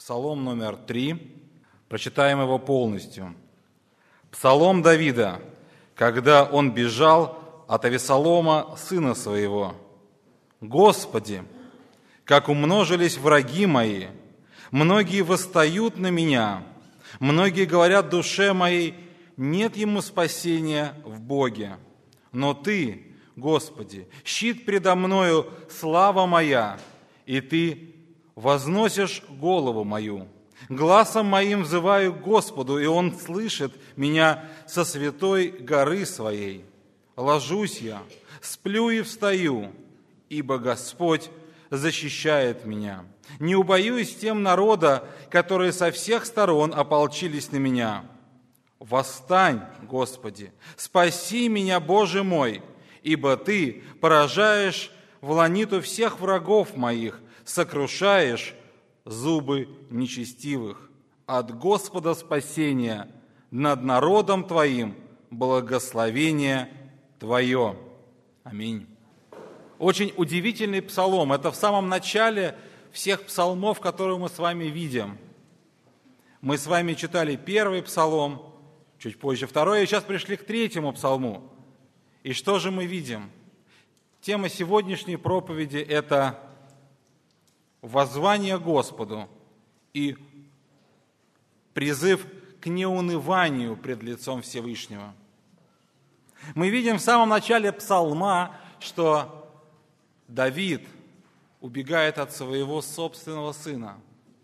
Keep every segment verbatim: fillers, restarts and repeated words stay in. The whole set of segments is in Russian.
Псалом номер три. Прочитаем его полностью. Псалом Давида, когда он бежал от Авесолома, сына своего. «Господи, как умножились враги мои! Многие восстают на меня, многие говорят душе моей, нет ему спасения в Боге. Но Ты, Господи, щит предо мною, слава моя, и Ты возносишь голову мою. Гласом моим взываю к Господу, и Он слышит меня со святой горы своей. Ложусь я, сплю и встаю, ибо Господь защищает меня. Не убоюсь тем народа, которые со всех сторон ополчились на меня. Восстань, Господи, спаси меня, Боже мой, ибо Ты поражаешь вланиту всех врагов моих, сокрушаешь зубы нечестивых. От Господа спасения, над народом Твоим благословение Твое». Аминь. Очень удивительный псалом. Это в самом начале всех псалмов, которые мы с вами видим. Мы с вами читали первый псалом, чуть позже второй, и сейчас пришли к третьему псалму. И что же мы видим? Тема сегодняшней проповеди – это воззвание Господу и призыв к неуныванию пред лицом Всевышнего. Мы видим в самом начале псалма, что Давид убегает от своего собственного сына.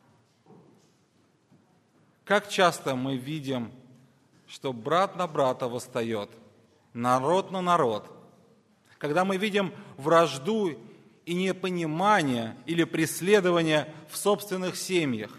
Как часто мы видим, что брат на брата восстает, народ на народ, когда мы видим вражду и непонимание или преследование в собственных семьях.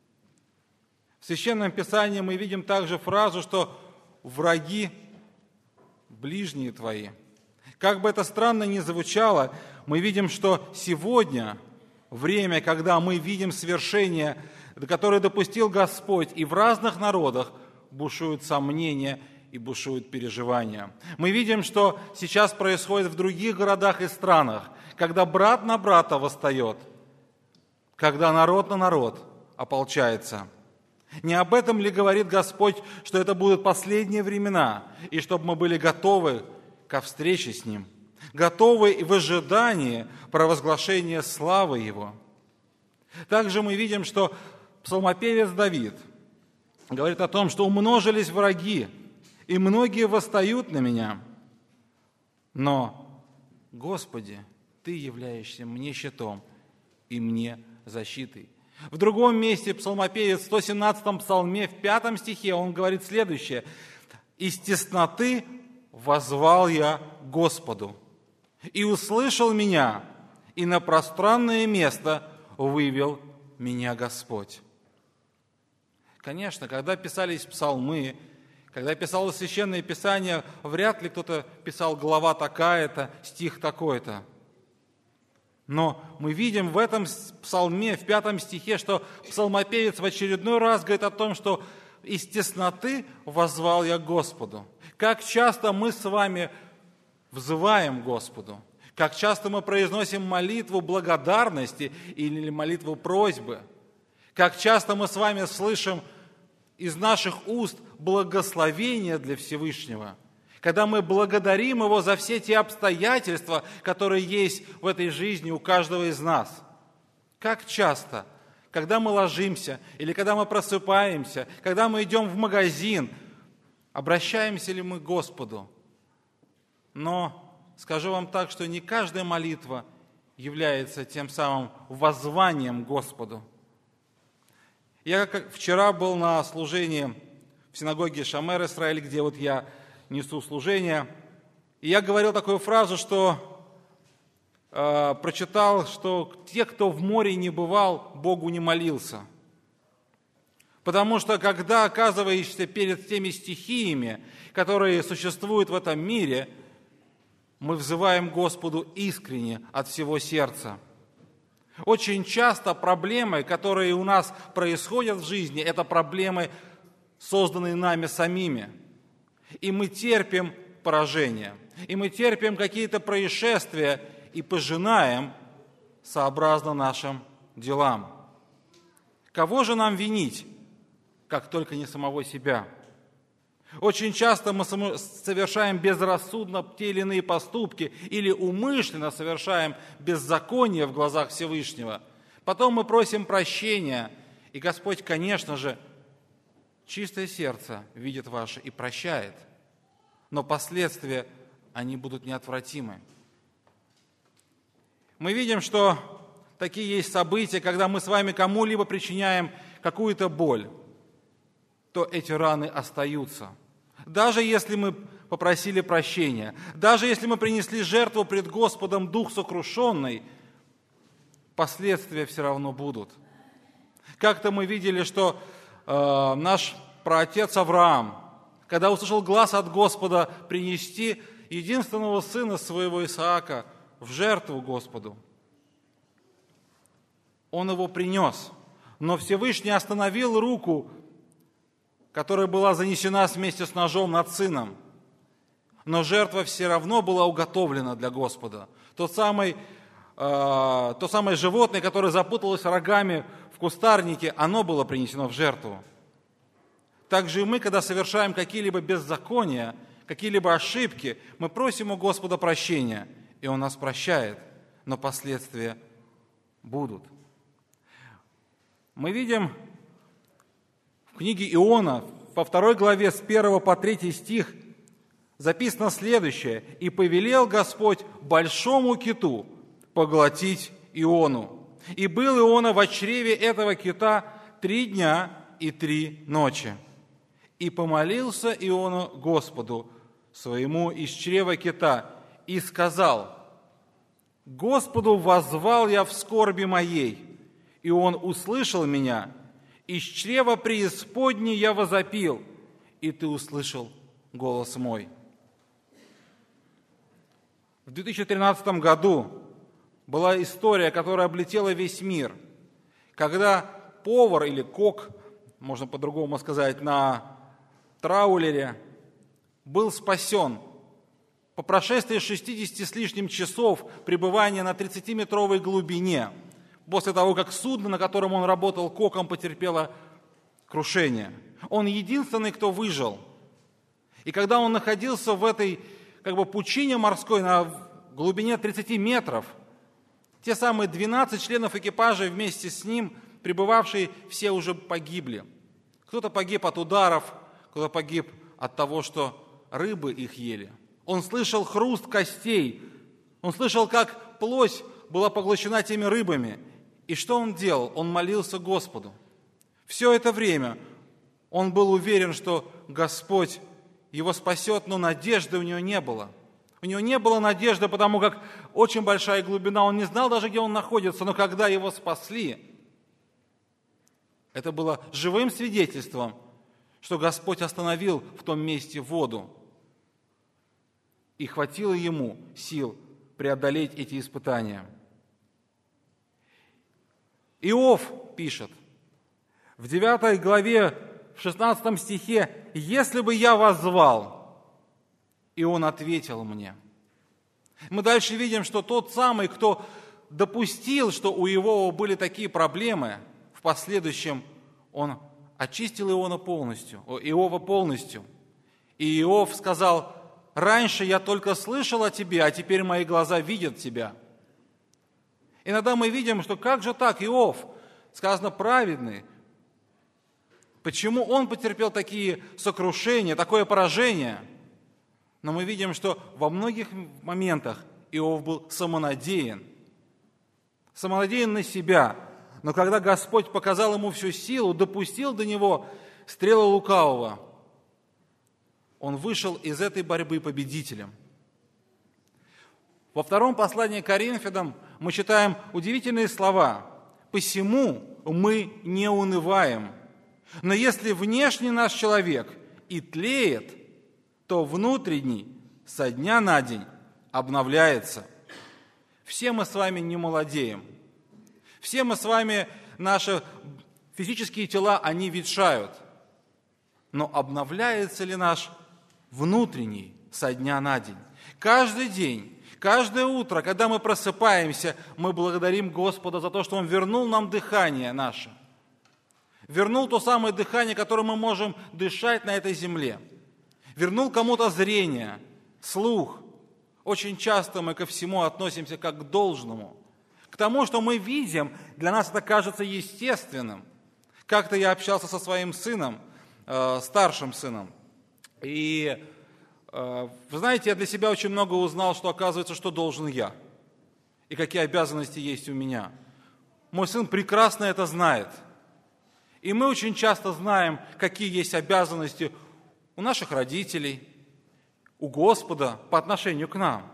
В Священном Писании мы видим также фразу, что враги ближние твои. Как бы это странно ни звучало, мы видим, что сегодня время, когда мы видим свершение, которое допустил Господь, и в разных народах бушуют сомнения и бушуют переживания. Мы видим, что сейчас происходит в других городах и странах, когда брат на брата восстает, когда народ на народ ополчается. Не об этом ли говорит Господь, что это будут последние времена, и чтобы мы были готовы ко встрече с Ним, готовы и в ожидании провозглашения славы Его? Также мы видим, что псалмопевец Давид говорит о том, что умножились враги, и многие восстают на меня. Но, Господи, Ты являешься мне щитом и мне защитой. В другом месте псалмопевец в сто семнадцатом псалме, в пятом стихе, он говорит следующее: «Из тесноты воззвал я Господу, и услышал меня, и на пространное место вывел меня Господь». Конечно, когда писались псалмы, когда писалось Священное Писание, вряд ли кто-то писал глава такая-то, стих такой-то. Но мы видим в этом псалме, в пятом стихе, что псалмопевец в очередной раз говорит о том, что из тесноты воззвал я к Господу. Как часто мы с вами взываем к Господу, как часто мы произносим молитву благодарности или молитву просьбы, как часто мы с вами слышим из наших уст благословение для Всевышнего, когда мы благодарим Его за все те обстоятельства, которые есть в этой жизни у каждого из нас. Как часто, когда мы ложимся или когда мы просыпаемся, когда мы идем в магазин, обращаемся ли мы к Господу? Но скажу вам так, что не каждая молитва является тем самым воззванием к Господу. Я как вчера был на служении в синагоге Шамер Исраэль, где вот я несу служение, и я говорил такую фразу, что э, прочитал, что те, кто в море не бывал, Богу не молился. Потому что когда оказываешься перед теми стихиями, которые существуют в этом мире, мы взываем Господу искренне от всего сердца. Очень часто проблемы, которые у нас происходят в жизни, это проблемы, созданные нами самими. И мы терпим поражение, и мы терпим какие-то происшествия и пожинаем сообразно нашим делам. Кого же нам винить, как только не самого себя? Очень часто мы совершаем безрассудно те или иные поступки или умышленно совершаем беззаконие в глазах Всевышнего. Потом мы просим прощения, и Господь, конечно же, чистое сердце видит ваше и прощает. Но последствия, они будут неотвратимы. Мы видим, что такие есть события, когда мы с вами кому-либо причиняем какую-то боль, то эти раны остаются. Даже если мы попросили прощения, даже если мы принесли жертву пред Господом дух сокрушенный, последствия все равно будут. Как-то мы видели, что э, наш праотец Авраам, когда услышал глас от Господа принести единственного сына своего Исаака в жертву Господу, он его принес, но Всевышний остановил руку, которая была занесена вместе с ножом над сыном. Но жертва все равно была уготовлена для Господа. Тот самый, э, то самое животное, которое запуталось рогами в кустарнике, оно было принесено в жертву. Также и мы, когда совершаем какие-либо беззакония, какие-либо ошибки, мы просим у Господа прощения, и Он нас прощает, но последствия будут. Мы видим в книге Иона, во второй главе, с первого по третий стих, записано следующее: «И повелел Господь большому киту поглотить Иону. И был Иона во чреве этого кита три дня и три ночи. И помолился Иона Господу своему из чрева кита, и сказал: Господу воззвал я в скорби моей, и Он услышал меня. Из чрева преисподней я возопил, и Ты услышал голос мой». В две тысячи тринадцатом году была история, которая облетела весь мир, когда повар или кок, можно по-другому сказать, на траулере был спасен по прошествии шестидесяти с лишним часов пребывания на тридцатиметровой глубине, после того, как судно, на котором он работал коком, потерпело крушение. Он единственный, кто выжил. И когда он находился в этой как бы пучине морской на глубине тридцати метров, те самые двенадцать членов экипажа вместе с ним, пребывавшие, все уже погибли. Кто-то погиб от ударов, кто-то погиб от того, что рыбы их ели. Он слышал хруст костей, он слышал, как плоть была поглощена теми рыбами. И что он делал? Он молился Господу. Все это время он был уверен, что Господь его спасет, но надежды у него не было. У него не было надежды, потому как очень большая глубина, он не знал даже, где он находится, но когда его спасли, это было живым свидетельством, что Господь остановил в том месте воду, и хватило ему сил преодолеть эти испытания. Иов пишет в девятой главе, в шестнадцатом стихе: «Если бы я воззвал, и он ответил мне». Мы дальше видим, что тот самый, кто допустил, что у Иова были такие проблемы, в последующем он очистил Иона полностью, Иова полностью. И Иов сказал: «Раньше я только слышал о тебе, а теперь мои глаза видят тебя». Иногда мы видим, что как же так, Иов, сказано, праведный, почему он потерпел такие сокрушения, такое поражение? Но мы видим, что во многих моментах Иов был самонадеян, самонадеян на себя. Но когда Господь показал ему всю силу, допустил до него стрелы лукавого, он вышел из этой борьбы победителем. Во втором послании к Коринфянам мы читаем удивительные слова: «Посему мы не унываем, но если внешний наш человек и тлеет, то внутренний со дня на день обновляется». Все мы с вами не молодеем. Все мы с вами, наши физические тела, они ветшают. Но обновляется ли наш внутренний со дня на день? Каждый день, каждое утро, когда мы просыпаемся, мы благодарим Господа за то, что Он вернул нам дыхание наше. вернул то самое дыхание, которым мы можем дышать на этой земле, вернул кому-то зрение, слух. Очень часто мы ко всему относимся как к должному. К тому, что мы видим, для нас это кажется естественным. Как-то я общался со своим сыном, э, старшим сыном, и, э, вы знаете, я для себя очень много узнал, что оказывается, что должен я, и какие обязанности есть у меня. Мой сын прекрасно это знает. И мы очень часто знаем, какие есть обязанности у наших родителей, у Господа по отношению к нам.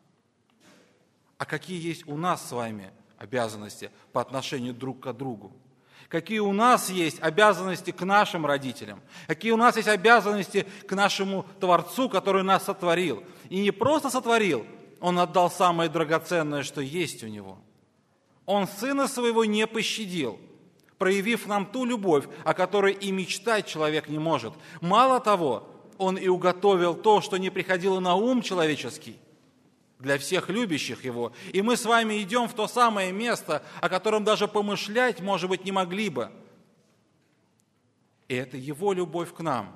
А какие есть у нас с вами обязанности по отношению друг к другу? Какие у нас есть обязанности к нашим родителям? Какие у нас есть обязанности к нашему Творцу, который нас сотворил? И не просто сотворил, Он отдал самое драгоценное, что есть у Него. Он Сына Своего не пощадил, проявив нам ту любовь, о которой и мечтать человек не может. Мало того, Он и уготовил то, что не приходило на ум человеческий, для всех любящих Его. И мы с вами идем в то самое место, о котором даже помышлять, может быть, не могли бы. И это Его любовь к нам.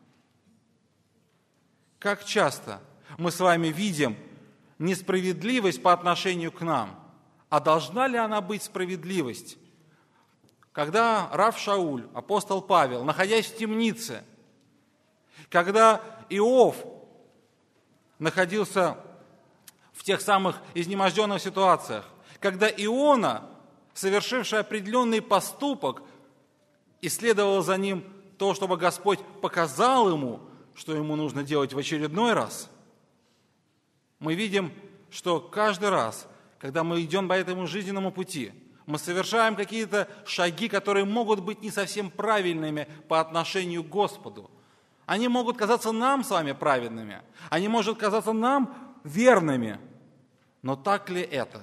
Как часто мы с вами видим несправедливость по отношению к нам? А должна ли она быть справедливость? Когда рав Шауль, апостол Павел, находясь в темнице, когда Иов находился в тех самых изнеможденных ситуациях, когда Иона, совершивший определенный поступок, исследовал за ним то, чтобы Господь показал ему, что ему нужно делать в очередной раз, мы видим, что каждый раз, когда мы идем по этому жизненному пути, мы совершаем какие-то шаги, которые могут быть не совсем правильными по отношению к Господу. Они могут казаться нам с вами праведными, они могут казаться нам верными. Но так ли это?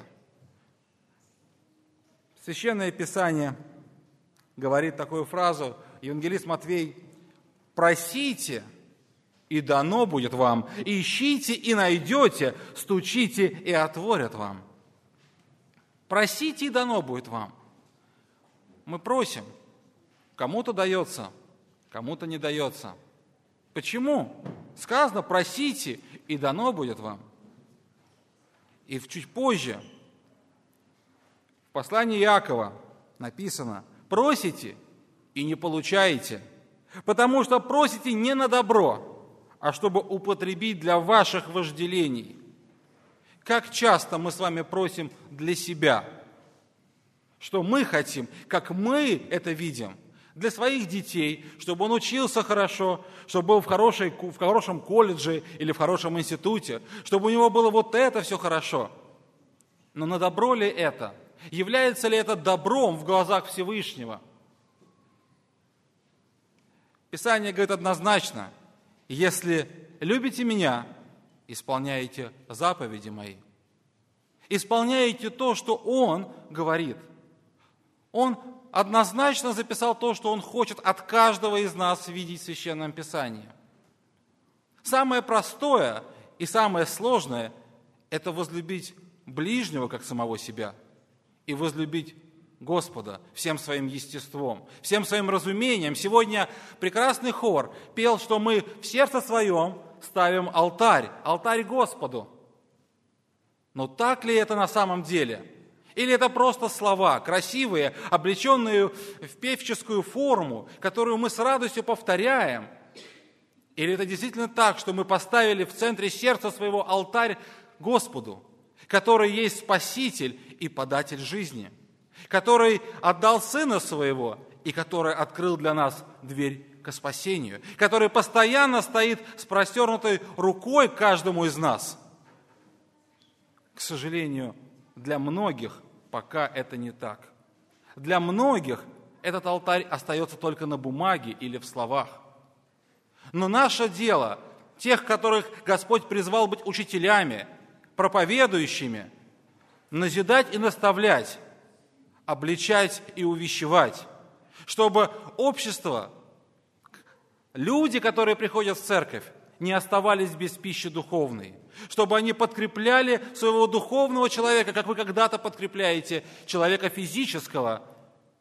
Священное Писание говорит такую фразу, евангелист Матвей: «Просите, и дано будет вам, ищите, и найдете, стучите, и отворят вам». Просите, и дано будет вам. Мы просим, кому-то дается, кому-то не дается. Почему? Сказано: просите, и дано будет вам. И чуть позже, в послании Иакова написано: просите и не получаете, потому что просите не на добро, а чтобы употребить для ваших вожделений. Как часто мы с вами просим для себя, что мы хотим, как мы это видим, для своих детей, чтобы он учился хорошо, чтобы был в, хорошей, в хорошем колледже или в хорошем институте, чтобы у него было вот это все хорошо. Но на добро ли это? Является ли это добром в глазах Всевышнего? Писание говорит однозначно: если любите меня, исполняете заповеди мои. Исполняете то, что Он говорит. Он однозначно записал то, что Он хочет от каждого из нас видеть в Священном Писании. Самое простое и самое сложное – это возлюбить ближнего, как самого себя, и возлюбить Господа всем своим естеством, всем своим разумением. Сегодня прекрасный хор пел, что мы в сердце своем ставим алтарь, алтарь Господу. Но так ли это на самом деле? Или это просто слова, красивые, облеченные в певческую форму, которую мы с радостью повторяем? Или это действительно так, что мы поставили в центре сердца своего алтарь Господу, который есть Спаситель и податель жизни, который отдал Сына Своего и который открыл для нас дверь к спасению, который постоянно стоит с простернутой рукой к каждому из нас? К сожалению, для многих пока это не так. Для многих этот алтарь остается только на бумаге или в словах. Но наше дело, тех, которых Господь призвал быть учителями, проповедующими, назидать и наставлять, обличать и увещевать, чтобы общество, люди, которые приходят в церковь, не оставались без пищи духовной, чтобы они подкрепляли своего духовного человека, как вы когда-то подкрепляете человека физического,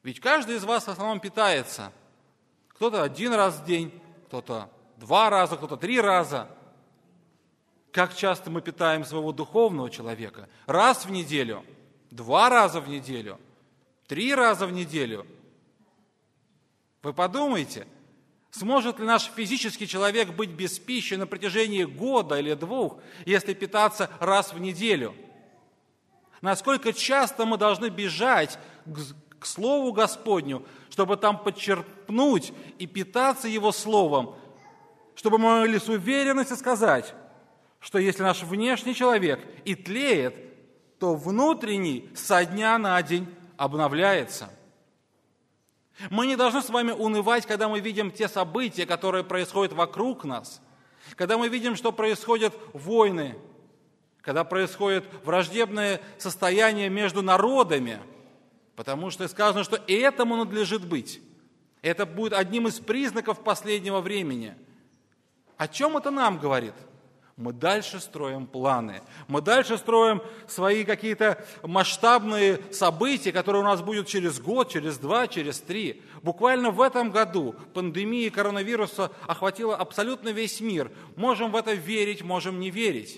Ведь каждый из вас в основном питается. Кто-то один раз в день, кто-то два раза, кто-то три раза. Как часто мы питаем своего духовного человека? Раз в неделю, два раза в неделю, три раза в неделю. Вы подумайте, сможет ли наш физический человек быть без пищи на протяжении года или двух, если питаться раз в неделю? Насколько часто мы должны бежать к, к Слову Господню, чтобы там подчерпнуть и питаться Его Словом, чтобы мы могли с уверенностью сказать, что если наш внешний человек и тлеет, то внутренний со дня на день обновляется. Мы не должны с вами унывать, когда мы видим те события, которые происходят вокруг нас, когда мы видим, что происходят войны, когда происходит враждебное состояние между народами, потому что сказано, что и этому надлежит быть. Это будет одним из признаков последнего времени. О чем это нам говорит? Мы дальше строим планы, мы дальше строим свои какие-то масштабные события, которые у нас будут через год, через два, через три. Буквально в этом году пандемия коронавируса охватила абсолютно весь мир. Можем в это верить, можем не верить.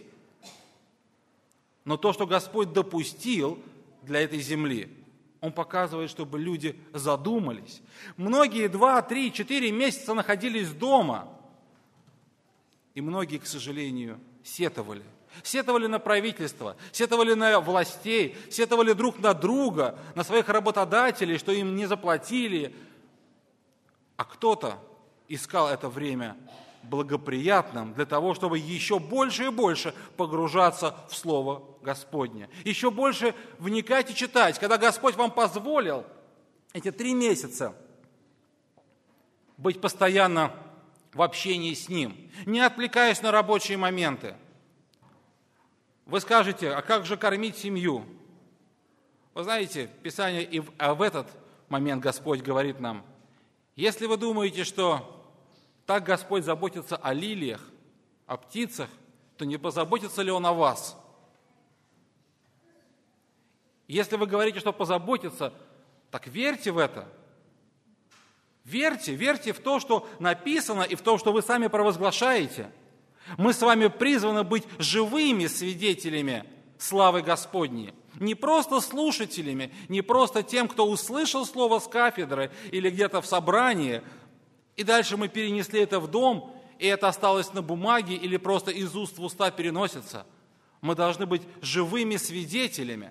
Но то, что Господь допустил для этой земли, Он показывает, чтобы люди задумались. Многие два, три, четыре месяца находились дома. И многие, к сожалению, сетовали. Сетовали на правительство, сетовали на властей, сетовали друг на друга, на своих работодателей, что им не заплатили. А кто-то искал это время благоприятным для того, чтобы еще больше и больше погружаться в Слово Господне. Еще больше вникать и читать. Когда Господь вам позволил эти три месяца быть постоянно в общении с Ним, не отвлекаясь на рабочие моменты. Вы скажете, а как же кормить семью? Вы знаете, Писание и в, а в этот момент Господь говорит нам, если вы думаете, что так Господь заботится о лилиях, о птицах, то не позаботится ли Он о вас? Если вы говорите, что позаботится, так верьте в это. Верьте, верьте в то, что написано, и в то, что вы сами провозглашаете. Мы с вами призваны быть живыми свидетелями славы Господней. Не просто слушателями, не просто тем, кто услышал слово с кафедры или где-то в собрании, и дальше мы перенесли это в дом, и это осталось на бумаге или просто из уст в уста переносится. Мы должны быть живыми свидетелями.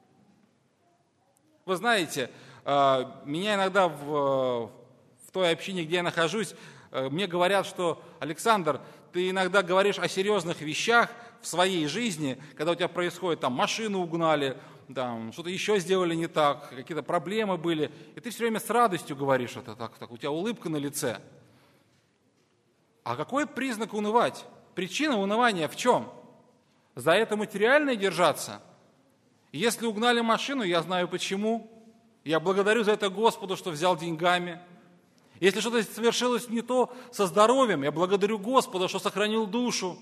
Вы знаете, меня иногда в... в той общине, где я нахожусь, мне говорят, что Александр, ты иногда говоришь о серьезных вещах в своей жизни, когда у тебя происходит, там, машину угнали, там, что-то еще сделали не так, какие-то проблемы были, и ты все время с радостью говоришь это, так, так, у тебя улыбка на лице. А какой признак унывать? Причина унывания в чем? За это материальное держаться? Если угнали машину, я знаю почему. Я благодарю за это Господу, что взял деньгами. Если что-то совершилось не то со здоровьем, я благодарю Господа, что сохранил душу.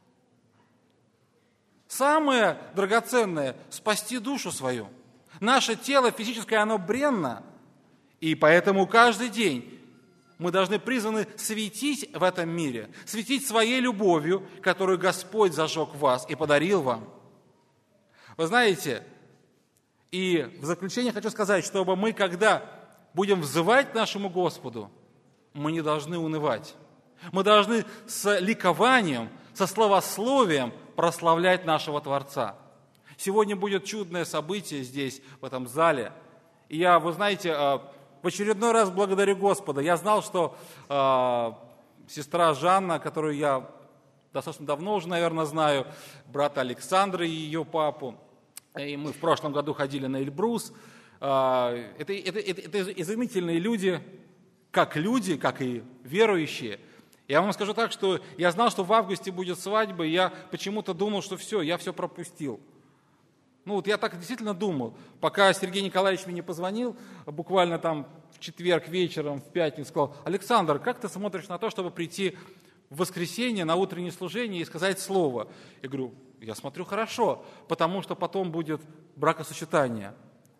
Самое драгоценное – спасти душу свою. Наше тело физическое, оно бренно, и поэтому каждый день мы должны призваны светить в этом мире, светить своей любовью, которую Господь зажег в вас и подарил вам. Вы знаете, и в заключение хочу сказать, чтобы мы, когда будем взывать к нашему Господу, мы не должны унывать. Мы должны с ликованием, со славословием прославлять нашего Творца. Сегодня будет чудное событие здесь, в этом зале. И я, вы знаете, в очередной раз благодарю Господа. Я знал, что э, сестра Жанна, которую я достаточно давно уже, наверное, знаю, брата Александра и ее папу, и мы в прошлом году ходили на Эльбрус. Это, это, это, это изумительные люди, как люди, как и верующие. Я вам скажу так, что я знал, что в августе будет свадьба, и я почему-то думал, что все, я все пропустил. Ну вот я так действительно думал, пока Сергей Николаевич мне не позвонил, буквально там в четверг вечером, в пятницу, сказал: Александр, как ты смотришь на то, чтобы прийти в воскресенье на утреннее служение и сказать слово? Я говорю, я смотрю хорошо, потому что потом будет бракосочетание.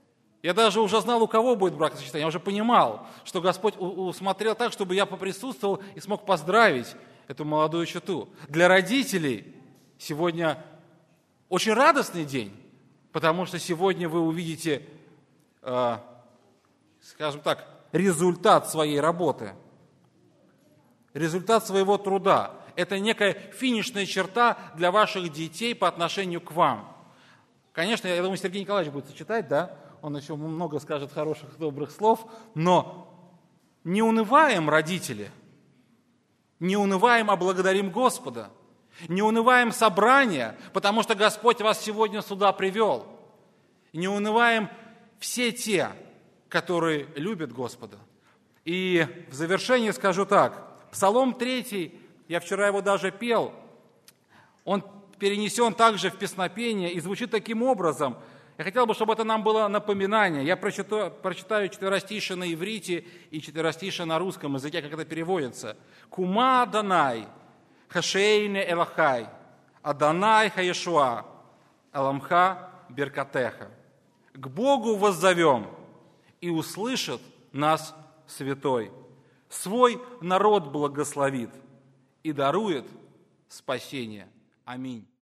Я даже уже знал, у кого будет бракосочетание. Я уже понимал, что Господь усмотрел так, чтобы я поприсутствовал и смог поздравить эту молодую чету. Для родителей сегодня очень радостный день, потому что сегодня вы увидите, э, скажем так, результат своей работы, результат своего труда. Это некая финишная черта для ваших детей по отношению к вам. Конечно, я думаю, Сергей Николаевич будет сочетать, да? Он еще много скажет хороших, добрых слов, но не унываем, родители, не унываем, а благодарим Господа, не унываем собрания, потому что Господь вас сегодня сюда привел, не унываем все те, которые любят Господа. И в завершение скажу так, Псалом третий, я вчера его даже пел, он перенесен также в песнопение и звучит таким образом. Я хотел бы, чтобы это нам было напоминание. Я прочитаю, прочитаю четверостишие на иврите и четверостишие на русском языке, как это переводится. «Кума Адонай, хашейне элахай, Адонай хаешуа, аламха беркатеха». К Богу воззовем, и услышит нас святой. Свой народ благословит и дарует спасение. Аминь.